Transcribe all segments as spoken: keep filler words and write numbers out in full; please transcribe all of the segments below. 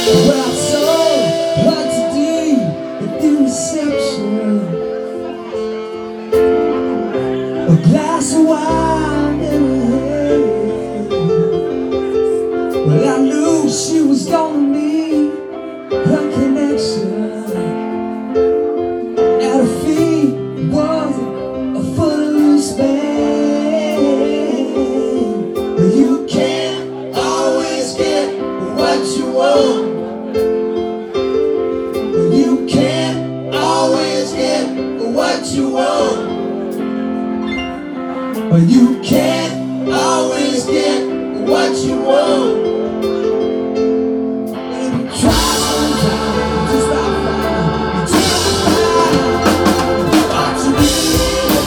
Well, I saw her today at the reception, a glass of wine in her hand. Well, I knew she was gonna meet her connection, and her feet was a footloose band. But you can't always get what you want. You can't always get what you want. But you can't always get what you want. Baby, try sometimes to stop flying, to find what you need.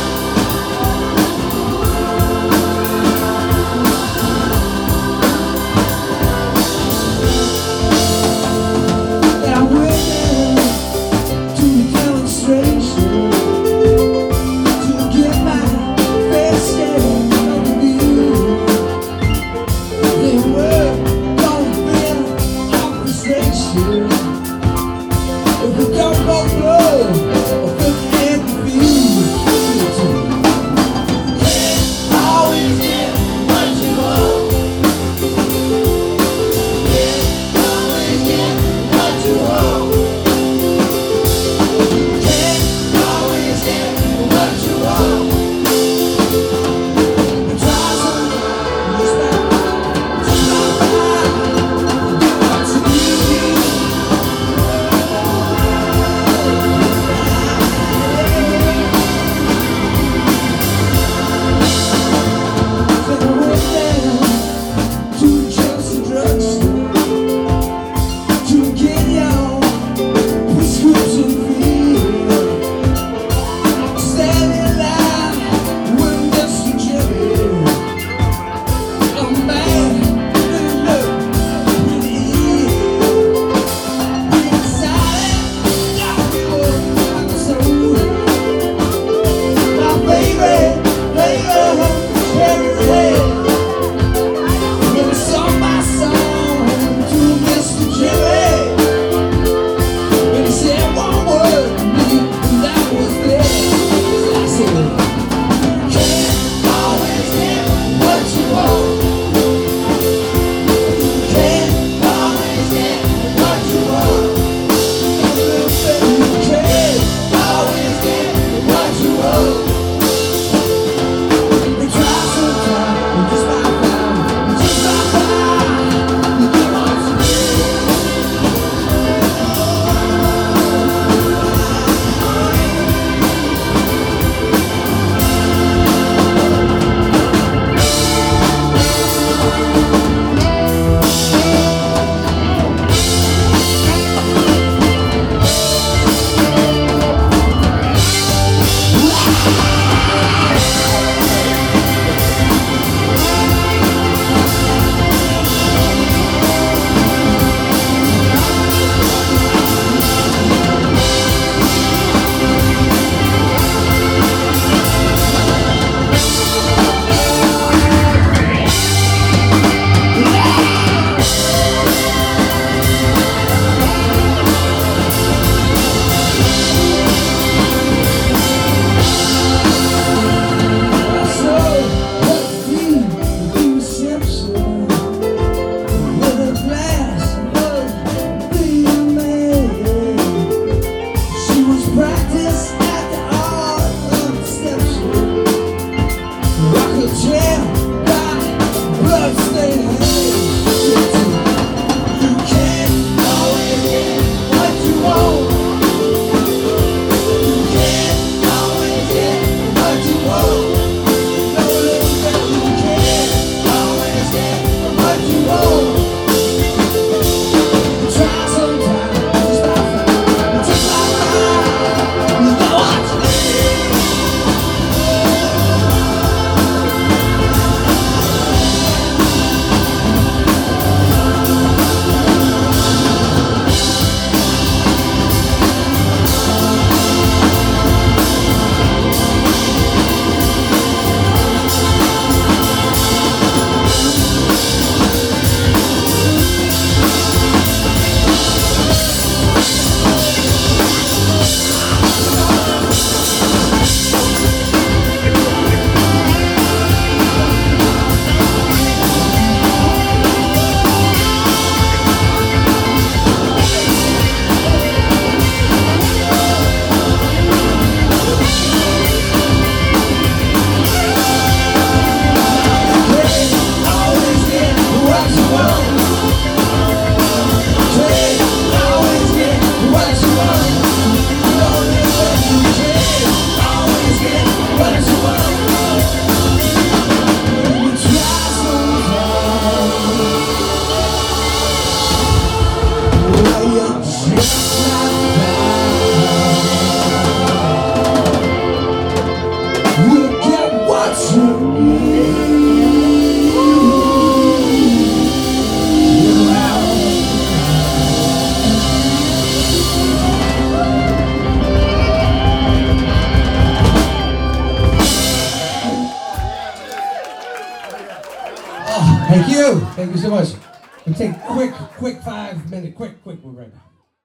You get what you need. Oh, thank you. Thank you so much. We'll take a quick, quick five minute, quick, quick, we're right back.